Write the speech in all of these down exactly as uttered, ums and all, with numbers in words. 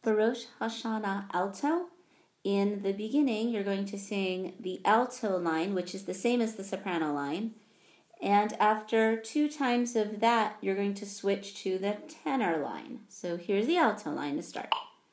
Rosh Hashanah alto. In the beginning, you're going to sing the alto line, which is the same as the soprano line. And after two times of that, you're going to switch to the tenor line. So here's the alto line to start.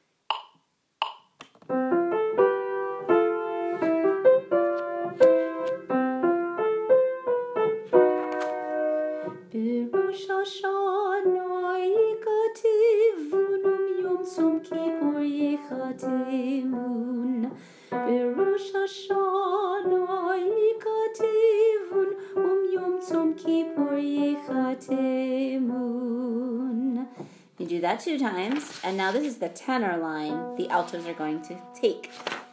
Rosh Hashanah ikativun um Yom Tzom Kippur yichatemun. Rosh Hashanah ikativun um Yom Tzom Kippur yichatemun. You do that two times, and now this is the tenor line the altos are going to take.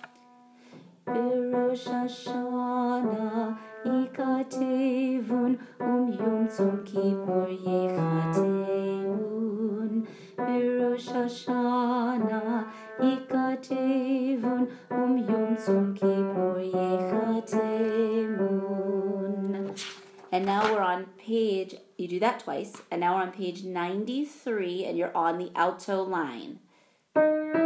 Rosh Hashanah ikativun um Yom Tzom Kippur yichatemun. Rosh Hashanah ikativun um Yom Tzom Kippur yichatemun. And now we're on page, you do that twice, and now we're on page ninety-three, and you're on the alto line.